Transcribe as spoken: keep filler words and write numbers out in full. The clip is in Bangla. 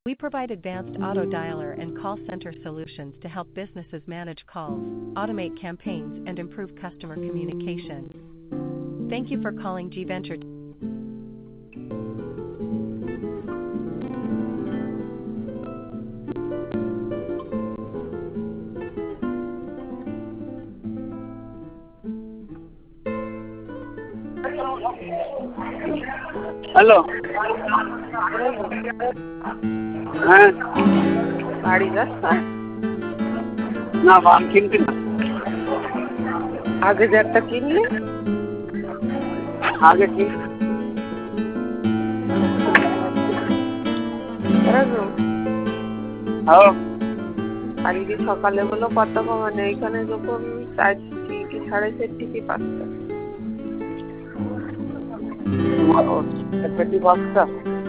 We provide advanced auto dialer and call center solutions to help businesses manage calls, automate campaigns, and improve customer communication. Thank you for calling G Venture. Hello, হ্যাঁ, বাড়ি যাচ্ছ? না বাম কিনতে না, আগে যে একটা কিনলি, আগে কিন। কালকে সকালে বলো কত মানে এইখানে যখন চারটি কি সাড়ে চারটি কি পাঁচটা পেটি বক্সটা